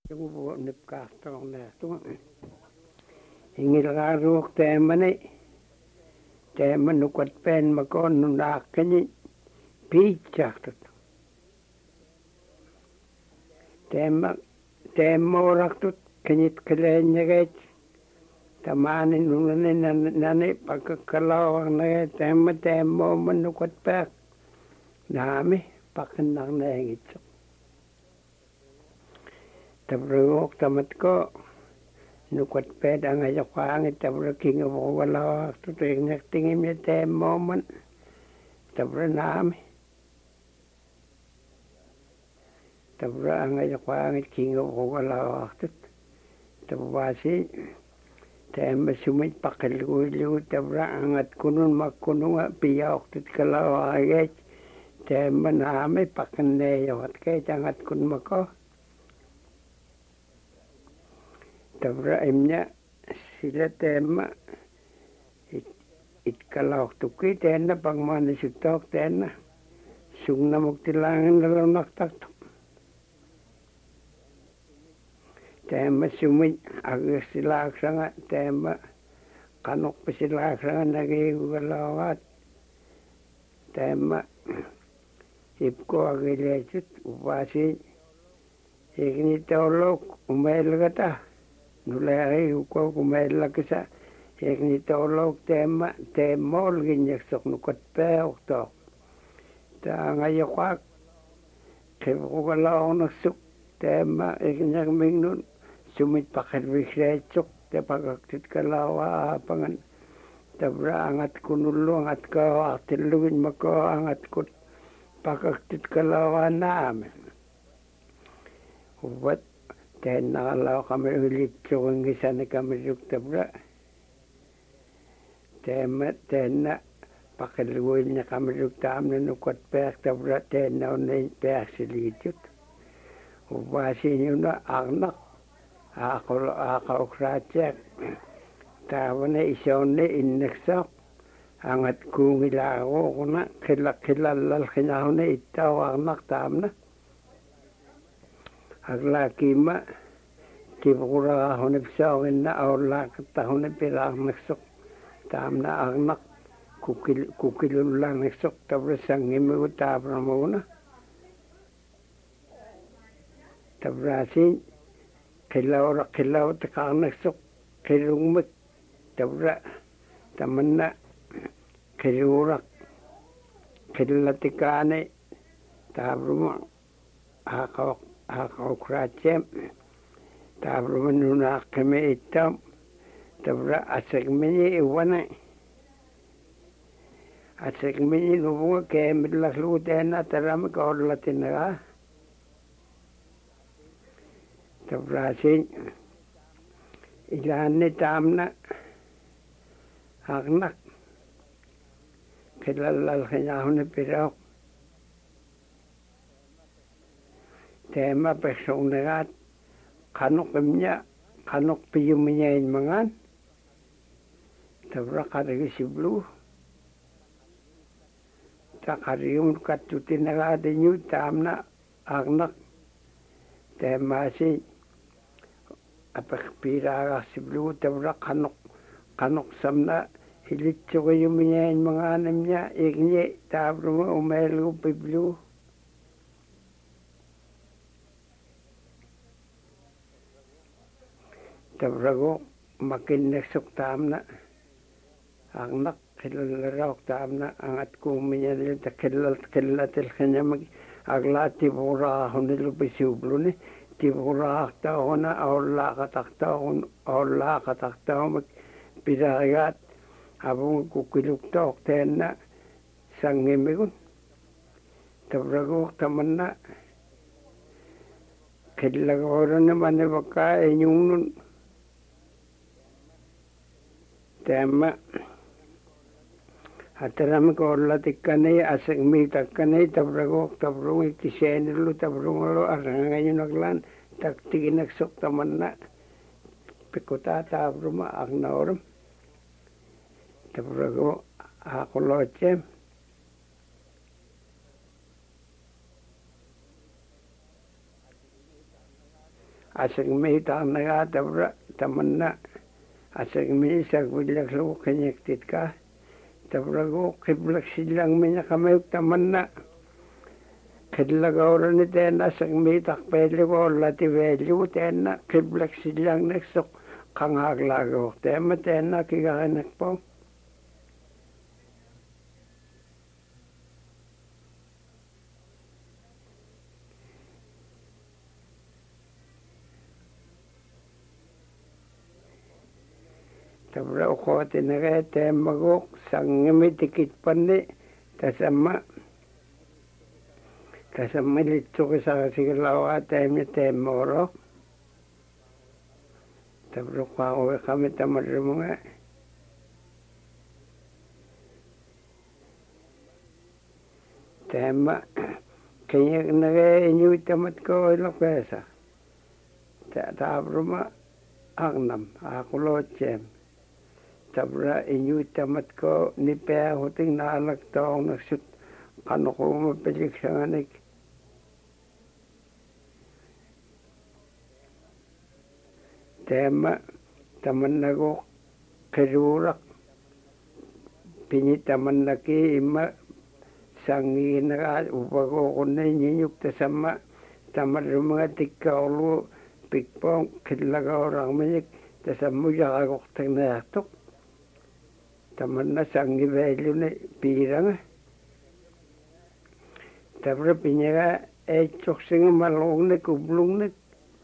Joku nyt kahtoo nähtu. Hingillä ruok teemmani. Teemmän nukat penma konnun naakkeni piitsahtut. Teemmä oraktut kenitkeleen näkeit. Tamani nullani nani pakakkalauan näkeit. Teemmä omman nukat päät. Naami pakkennan näkitsä. Tabruk tamatko nukat pedang aja kwang tabruking wala tuting tingim ya temmoman tabranami tabrang aja kwang king wala tut tabwasi temma sumit pakelu tabrang at kunun makununga piyok tut kalaw ayet temma nami pakne yawat kay tangat kun mako tabra imnya sila tema itkalauktuki tenna pangmani sutok tenna sungna muktilangan dalam naktaktuk tema sumit agus silaksanga tema kanok pesilaksanga nagigulawat tema ipko agilecit upasi ikni tolok umelgata nulai uko kumella kisa ekni tolok temol ginyak nukat peok to ta ngayakwak kebukala onaksuk tema eknyak mingnun sumit pakat wisrechuk te pagaktit kalawa pangan tabra angat kunulu angat ka aktilugin mako angat kut pagaktit kalawa naam ubat tenna kalau kami ulit cung kisah kami sukta bra tenna pakai luilnya kami sukta amna nukat pek tabra tenna unin pek silitut ubasi nyuna anak aku keracek tawane isone inneksak angat kungilago kuna kilal kinahune itaw anak tamna aglaki ma kibura hone psawin na awla katahone pirah maksok tamna agnak kukilulang maksok tabra sangimu tabra muna tabra sin kilaw takang maksok kilungmut tabra tamanna kilurak kilatikane tabra aku keracem tabra menunak kami hitam tabra asik mini iwana asik mini nubunga kemit laklu tena taram kaorlatinaga tabra sin ilani tamna agnak kilalal kinahune pirok tema personagat kanok emnya kanok piyumnya in mangan tabra karigi siblu takarium katutin nagade nyu tamna agnak tema si apak piraga siblu tabra kanok samna hilit chugayumnya in mangan emnya ignye tabra umelu piblu tabrago makin nesuk tamna agnak kilalaraw tamna angat kuminya nila kilatil kanyamag aglati bura honilo bisublo ni tibura taona awla kataktaon piragat abung kukiluktok tenna sangimigun tabrago tamanna kilagoro naman ni baka inyong tema ataram ko latikane asik mi takane tabragok tabrung ikisenlu tabrunglo arangayon naglan taktigin nagsok tamanna pikuta tabruma agnorum tabrago akoloche asing mi naga tabra tamanna asing mi sagbilak lu connected ka tabra go kiblak silang mi kami tamanna kidlag orang ni tena asing mi tak peli go lati value tena kiblak silang neksok kangag lago tema tena kikanak po tabra ko tinare tema go sangmi tikit panni tasama litso sa siglawa tema temoro tabra ko kami tamarmunga tema kaya nare inyu tamat ko lokesa tabruma agnam akulochem tabra inyu tamat ko ni pe hoting nalak tong naksut kanoko mapelik sanganik tema taman nago kerurak pini taman laki ima sangi naga upago kone nyinyuk tasama taman rumah tika ulu pikpong kilaga orang menyik tasamu jaga koktek nayatuk taman na sangi value ne pirang tabra pinyaga chok singa malong ne kublung ne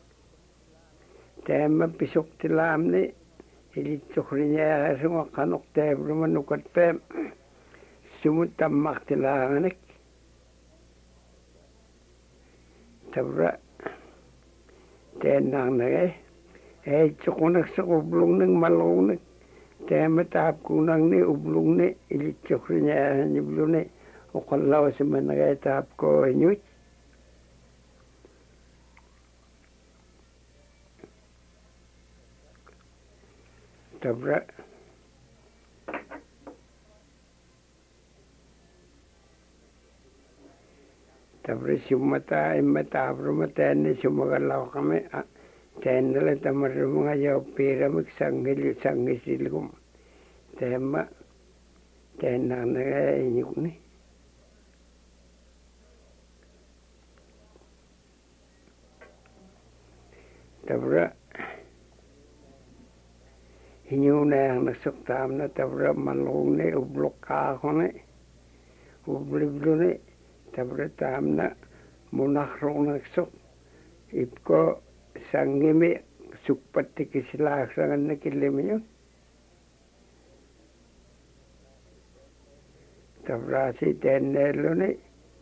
tema pisok tilam ne ili chokrinya semua kanok tabra manukat pe sumut tamak tilangan ne tabra tenang ne chokonak sa kublung ne malong ne tema tap kunang ni ublung ni ili chokrinya ni blung ni okallaw sa managay tap ko inyut tabra sumata imata brumata ni sumagalaw kami tenala tamarunga yaw piramik sangisilgum tema tenang naga inyuk ni tabra inyu na yang nasuk tam na tabra malung ni ublok ka ko ni ubliblo ni tabra tam na munak rong nasuk ipko sangimi sukpati kisilak sangan na kilim yun tabra si tenelo ni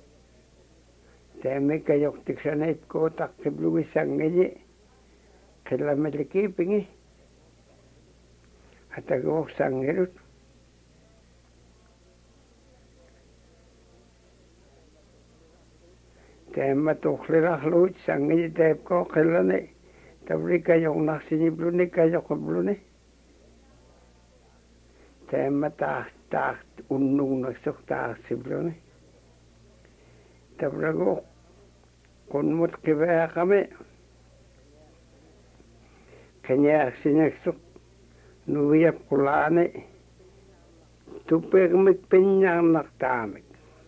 teme kayok tiksanay ko takiblu sangi kilamaliki pingi atagok sangirut tema tuklirak lut sangi tep ko kilane tabri kayok naksini bluni kayok bluni tema tak unung naksok tak si bluni tabrago kunmut kibaya kami kanya sinaksok nuya pulane tupek mit pinyang naktamik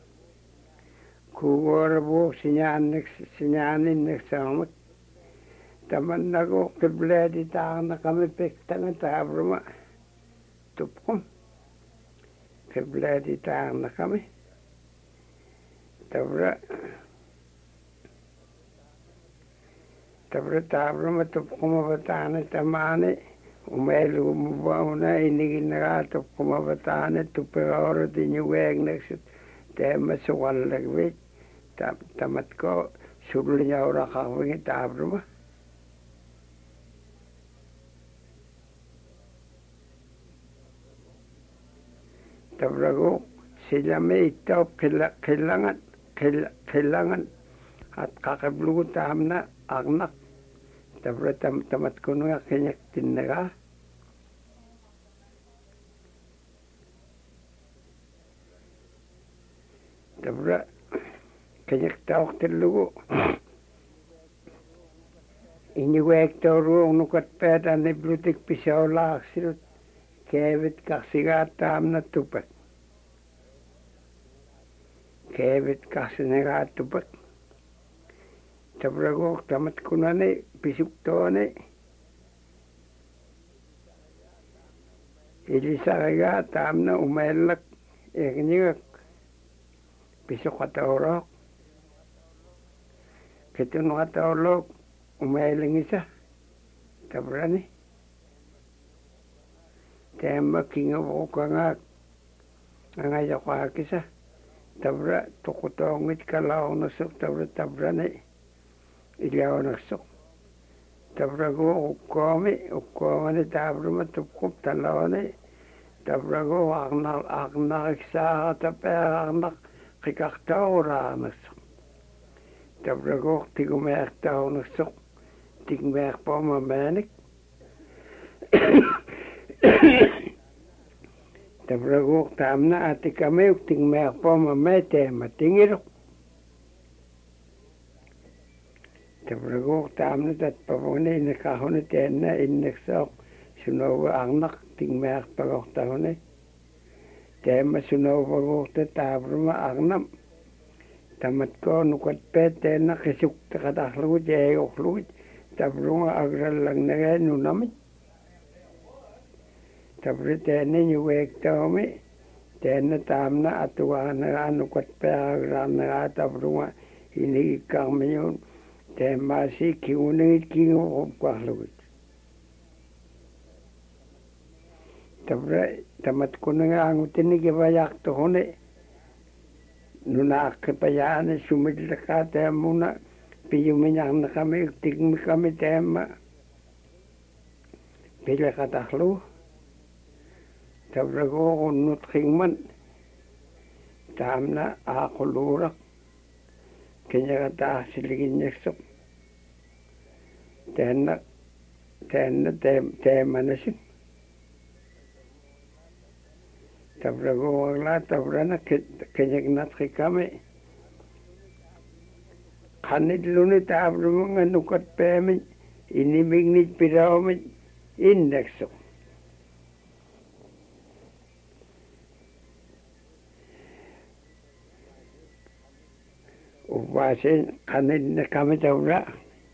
kuwar bo sinyanin naksamak taman nago kibledi tang na kami pektang tabruma tupkom kibledi tang na kami tabra tabruma tupkom abatane tamane umelu mubawna inigin na tupkom abatane tupegawro tinyuweg naksut tema suwal lagwit tamat ko surulinya ora kawing tabruma tabrago sila may itop kailangan at kakablugo tam na agnak tabra tamat ko nga kanyak tinaga tabra kanyak tawak tilugo Iniwektoruunukat päätäni blutik pisaulaaksilut keevit kaksigaataamna tupak. Keevit kaksinegaatupak. Tabragohtamat kunani pisuktooni. Ilisarigaataamna umellak erniak pisukataurok. Ketunwataulok umailingisa tabrani temma kinga wokanga anga yakwakisa tabra tokutongit kalaonasuk tabrani ilyaonasuk tabrago ukkomi tabruma tupkup taloni tabrago agnak saa tapagnak kikaktauraanasuk tabrago tigumertaonasuk tingmerk poma manik tabragok tamna atikame tingmerk poma metema tingirok tabragok tamna tat pavone nakahone tenna inneksok sunowa angnak tingmerk pagok tahone tema sunowa gokta tabruma agnam tamat ko nukat pete na kisuk takatahlu jayoklu tabrunga agral lang na nunamit tabri tene nyuwek taumi tene tamna atuwa na anukat pe agral na tabrunga ini kamiyon temasi kiuningit kingo kwahlugit tabri tamat ko na angutin ni kibayak to hone nuna kepayaan sumidlaka temuna piyuminyak na kami, tigmi kami tema. Pila katahlu. Tabrago kunut kingman. Tamna akulurak. Kanya katah siligin nyesok. Tema nasin. Tabrago wala tabrana kanya knat kami. Kanit lunit tabrung nga nukat pemin inimignit pirawmin indexo. Upasin kanit na kami tabra.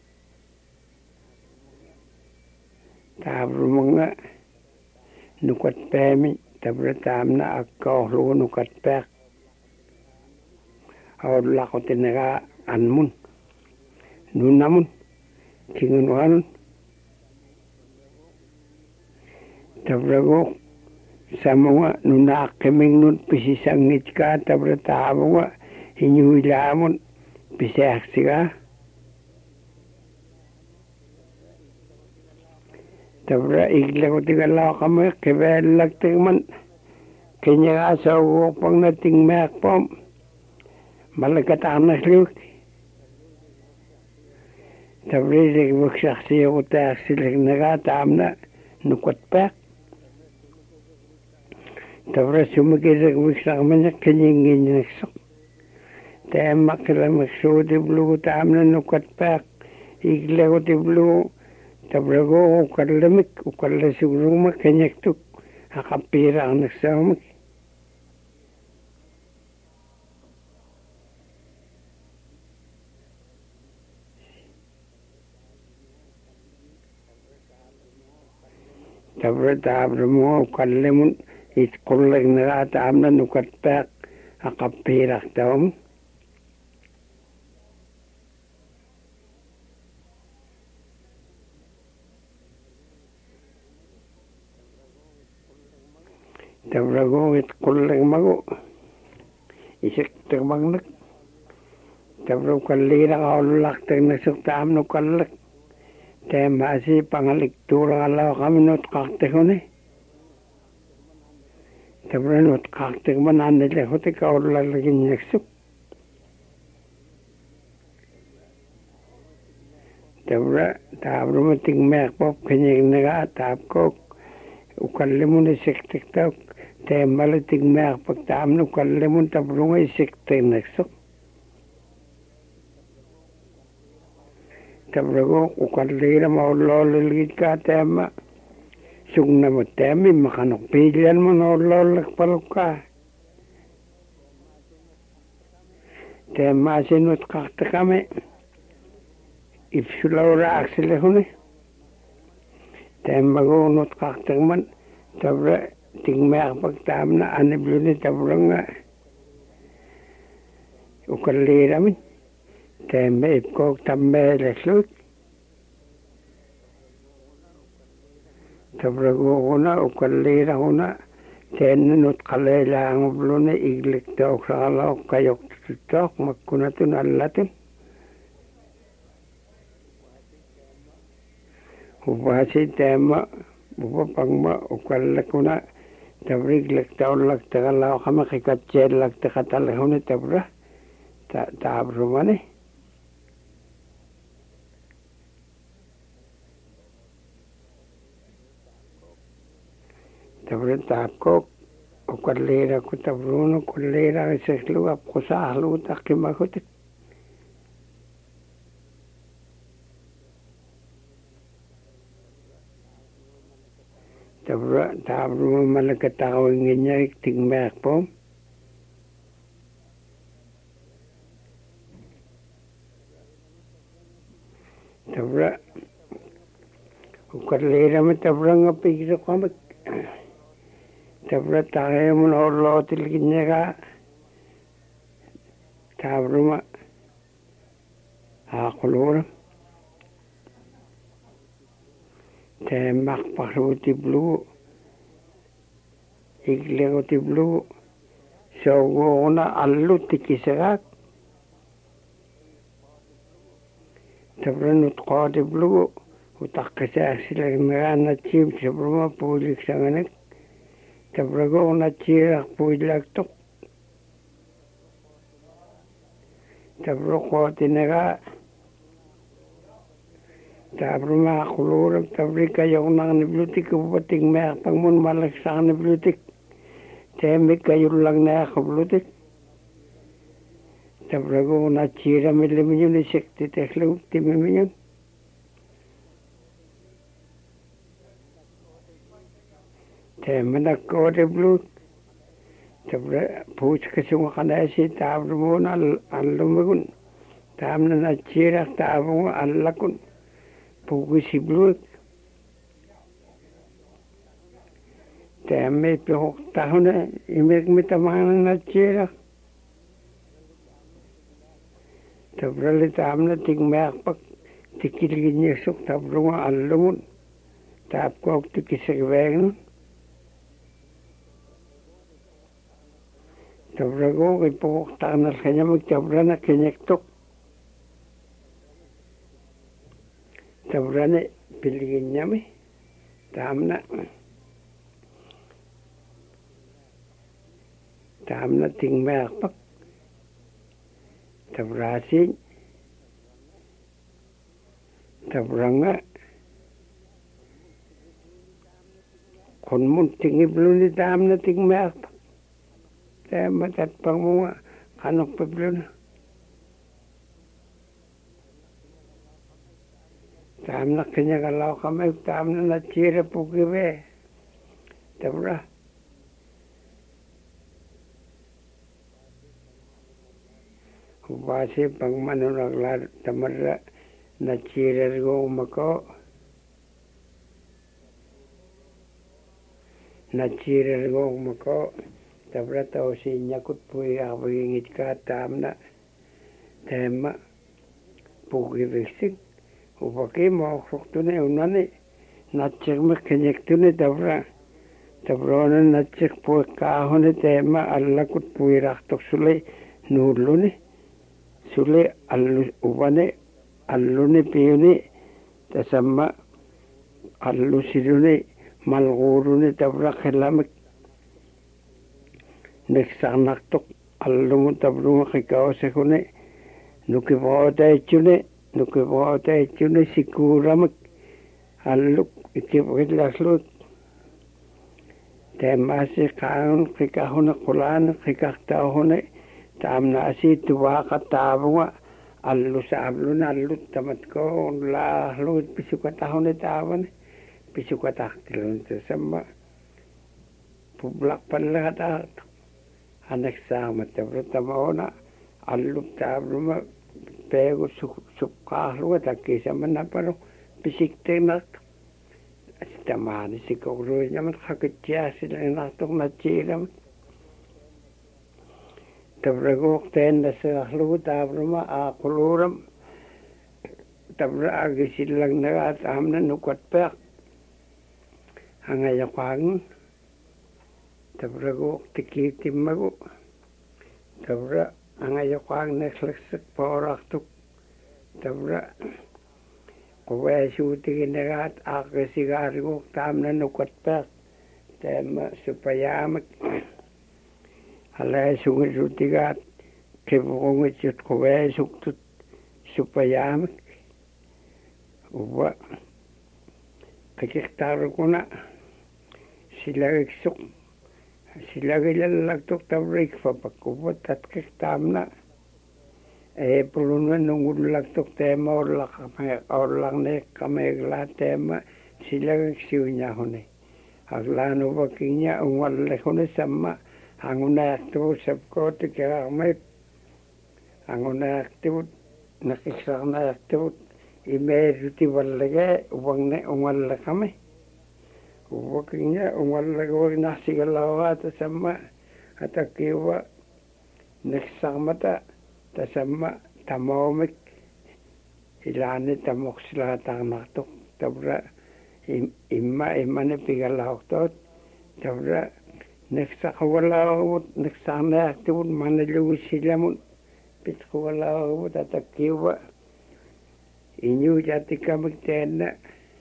Tabrung nga nukat pemin tabra tamna akkahlu nukat pek. Awala ko tinaga anmun. Nunamun, kingunuan, tabrago, sama nuna keming nun pisisangit ka, tabratamo hinyuilamun, pisaksiga. Tabra igla ko tigala kami, kebelak tingman, kanya asaw pang nating makpom, malakat anak liwit. Tabrili waksaksiya ko taksilik nagatamna nukat pak. Tabra sumakisak waksakmanya kanyingin naksok. Tema kila maksudi blu tamna nukat pak. Igla ko ti blu. Tabra ko ukalamik, ukalasuguruma kanyaktuk. Hakapira ang naksamik. Tabra mo kalimun itkullag na tamna nukat pak akapirak taum. Tabra ko itkullag mago isik termagnak. Tabra kalira kaulak ternasuk tam nukalak. Tema si pangaliktura ala kami not kakte hone. Tabra not kakte mananile hote kaula lagi nyeksuk. Tabra mating mek pop kenyeng naga tap kok ukalimun isiktik tak tema mating mek pak tam ukalimun tabrunga isiktik neksuk. tabrago ukallira maullolilgit ka tema sugna mo temi makanok pilian mo nollolak palukka tema sinut kaktakame ipsulaura aksilehune tema go nut kaktakman tabra tingmer pagtamna aniblune tabranga ukallira min tema ipkok tamme leslut tabrago huna ukallira huna tenne nut qalela ngoblune iglik tok sala kayok tok makkunatun allatun ubasi tema bupa pangma ukallakuna tabrik lek taulak tagalaw kama kikatchel lak takatalhune tabra tabrumane tabra tapko ukallera ku tabruno kullera seklu apkusahlu takimakut tabra tabru malakataw nginya tingmek pom tabra ukallera me tabra ngapigro kamak tabra tahe mun orlo tilginya ka tabruma akulura temak paruti blu iglego ti blu sogona allu tikisagak tabra nut qadi blu utakasa silagna chim sabruma pulik sanganek tabrago na chirak puilak tok tabro qati naga tabruma kulurang tabrika yung nang niblutik upating may pangmun malaksak niblutik temik kayo lang na kablutik tabrago na chira miliminyon ni sekti teklo timiminyon temenak kode blut tabra puch kasung kanasi tabro na allumagun tamna na chira tabro allakun pugusi blut teme pihok tahuna imek mitamana na chira tabra li tamna tingmek pak tikilginya sok tabro allumun tapkok tikisagweng tabrago ipok tanal kanya magtabra na kinyektok tabrane piligin niya mi tamna tingmek pak tabrasin tabranga konmun tingiblo ni tamna tingmek pak tema tat pangunga kanok pebluna tamna kanya kalau kami tamna na chira pukiwe tabra ubasi pangmanu naglar tamarra na chira go mako tabra tau si nyakut pui abingit ka tamna tema pukiwe upake mo khoktune unane natchek me kenyektune tabrona natchek po ka hone tema allakut puirak tok sule nurlune sule allu ubane allune piune tasamma allu sirune malgurune tabra khelamek neksanak tok allu tabru khikaw se khone nukibota chune sikuramak alluk ikibrillaslut temasi kaun khikahuna qulan khikahtahune tamnasi tuwaqa tabunga allu saablun allut tamat ko la lut pisuka tahun tawan pisuka takilun sama publak panlata anak sama tabro tamaona allu tabluma pego sukahlu takki sama naparo pisik tenak tamani sikoro nyaman haketya sila natok na chiram tabrago tenda sa hlu tabruma a kuluram tabra agisilang na at amna nukat pek hangaya kwang tabrago tikitim mago tabra hangaya kwang nesleksak porak tuk tabra kuwe suti kinagat akasigari ko tamna nukat pek tema supayamak halay sungit sutigat kibukungit yut kuwe suktut supayamak uwa kakiktaro ko na sila iksuk sila kilalagtok tabrik papakubot at kiktam na pulunan nungulagtok tema orlang ne kamegla tema sila iksiw niya hone aglano bakinya ungwalek hone sama anguna aktibo sabko tikira may anguna aktibo nakisarna aktibo imeruti walage wangne ungwala kami wakinya ungwala wag nasigalawa ta sama atakiwa naksamata ta sama tamomik ilani tamoksla tanatok tabra imma ne pigalautot tabra nagsakawalawut nagsana aktibo manalu silamun pitkawalawut atakiwa inyu jati kami tena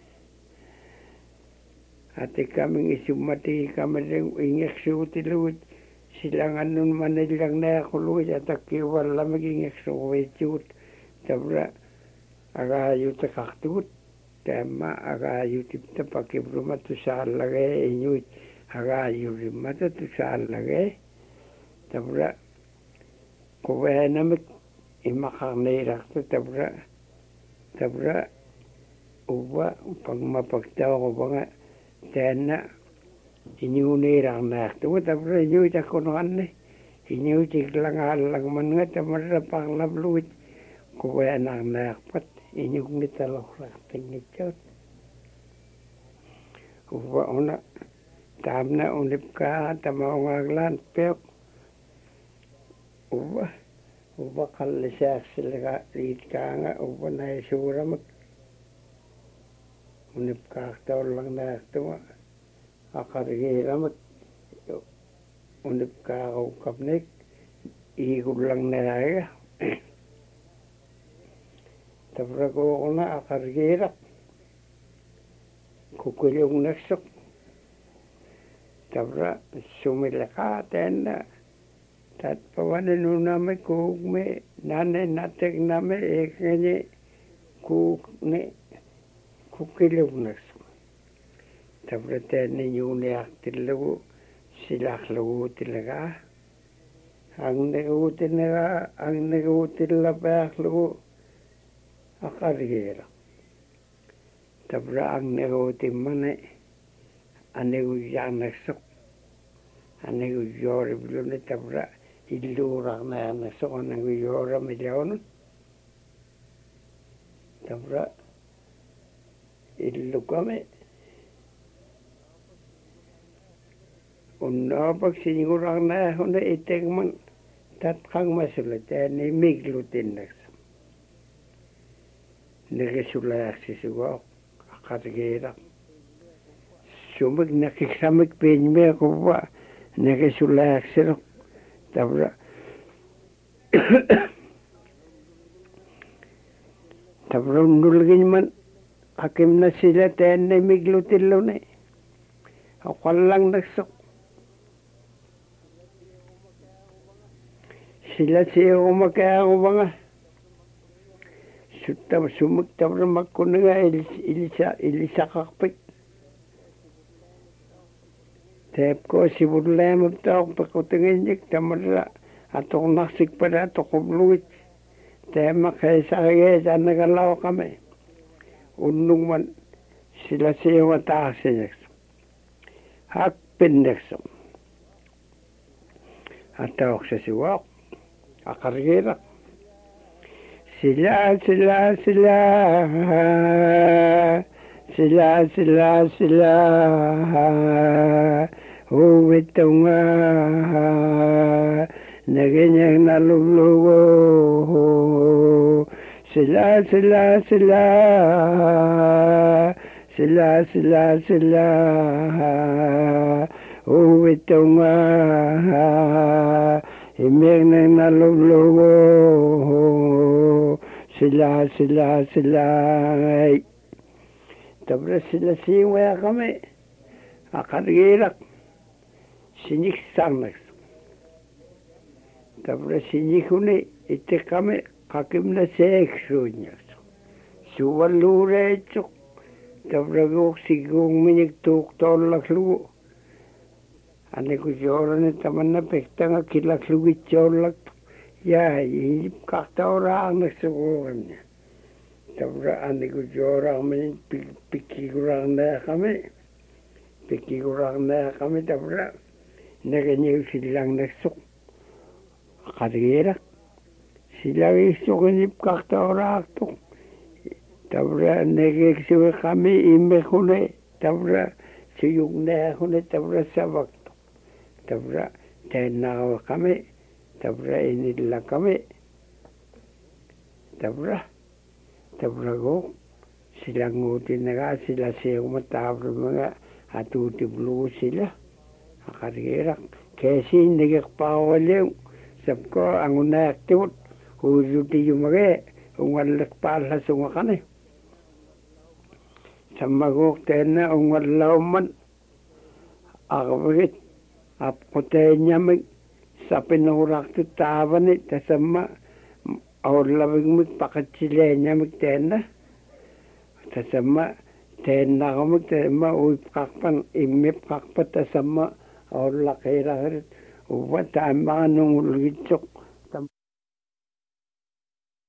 ati kami isumati kami ring ingek suti luit silangan nun manilang na ako luit ataki wala magingek suwechut tabra agayu takaktut tema agayu tipta pakibruma tusalage inyu agayu rimata tusalage tabra kuwe namik imakarnerak tabra uwa pag mapagtawa ko ba nga tena inyunirang nakto tabra inyo takunuan ne inyo tiklangal lang man nga tamara panglabluit kuwa nang nakpat inyo ngitalok tingitjot uwa una tamna unip ka tamawaglan pek uba kallisak sila ritkanga uba na isuramak unip kaktaw lang na tuwa akarigiramak unip kakaw kapnik ihul lang na raya tabra ko na akarigirak kukulyong naksok tabra sumilaka tena tat pawanan nuname kugme nane natek name ekanye kugne kukilugnas tabra tene yune aktilagu silak lagu tilaga ang negutila lagu akarigera tabra ang negutimane anegu yanaksok anegu yore bilone tabra ilurang na nasok ang yora medyaon tabra illu kami unna pag sinigurang na hona itegman tatkang masulat ni miglutin nas nagasulat sisuwa akarigera sumag nakisamig penyme ko ba nagasulat sirok tabra tabra nulgin man hakim na sila tenne miglutillo ne akwalang nagsok sila siya umakaya ko ba nga sumag tabra magkuna nga ilisa kakpit tep ko si budlem abtaok pakutingin yik tamara atong naksik pada atong kubluit teema keisarige tannakallawaqami unnungman sila siunga taasineksi happinneksi atauksesi waq aqargiira sila huwitunga naginyang nalulugo sila huwitunga himig nang nalulugo sila tabra sila siwaya kami akargirak sinik sangnaks tabra sinikuni ite kami kakimna seeksuunyak suwalureetsuk tabra guk sigung minik tuk tollaklugu aniku jorane tamanna pektanga kilaklugu chollak ya yip kakta orang nasugugamnya tabra aniku jorang minik piki kurang na kami tabra naganyiw silang nasuk akargira silang isukunip kakta orang tuk tabra nagigsiwa kami imekune tabra siyung na hune tabra sabak tabra tenawa kami tabra inilla kami tabra go sila ngutin naga sila siyong matabra mga atutiblu sila akargira kesi nagikpawaliw sabko ang unaktiwot hujuti yumage ungalak pala sungakane samagok tena ungalawman akabagit apkotenya sapinurak tu tavan ita sama awlabig pakatsilenya tena tasama tena kamig tasama uipkakpan imip kakpat tasama awlakira uwa tama nung ulgitsok